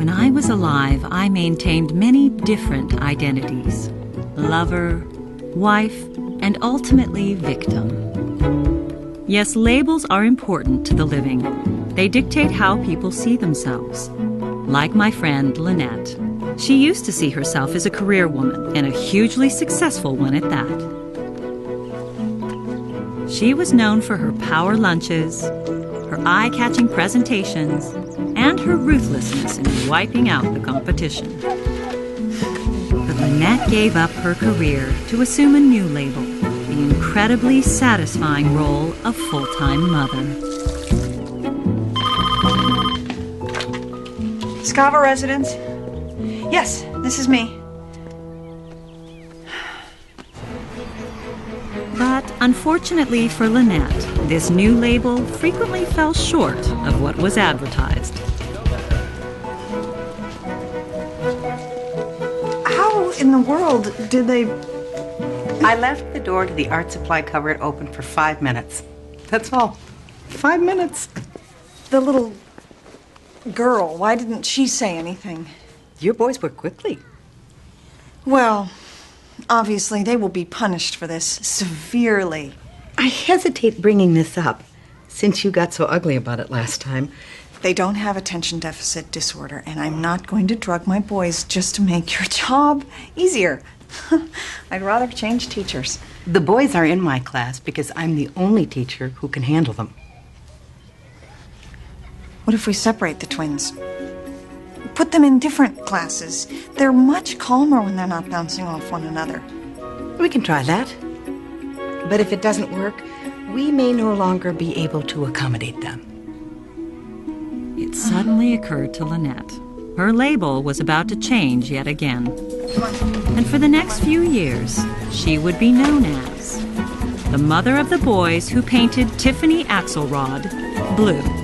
When I was alive, I maintained many different identities: lover, wife, and ultimately victim. Yes, labels are important to the living. They dictate how people see themselves. Like my friend Lynette, she used to see herself as a career woman, and a hugely successful one at that. She was known for her power lunches, her eye-catching presentations, and her ruthlessness in wiping out the competition. But Lynette gave up her career to assume a new label, the incredibly satisfying role of full-time mother. Scava residence? Yes, this is me. But unfortunately for Lynette, this new label frequently fell short of what was advertised. How in the world did they... I left the door to the art supply cupboard open for 5 minutes. That's all. 5 minutes. The little girl, why didn't she say anything? Your boys work quickly. Well, obviously they will be punished for this severely. I hesitate bringing this up, since you got so ugly about it last time. They don't have attention deficit disorder, and I'm not going to drug my boys just to make your job easier. I'd rather change teachers. The boys are in my class because I'm the only teacher who can handle them. What if we separate the twins? Put them in different classes. They're much calmer when they're not bouncing off one another. We can try that. But if it doesn't work, we may no longer be able to accommodate them. It suddenly occurred to Lynette. Her label was about to change yet again. And for the next few years, she would be known as the mother of the boys who painted Tiffany Axelrod blue.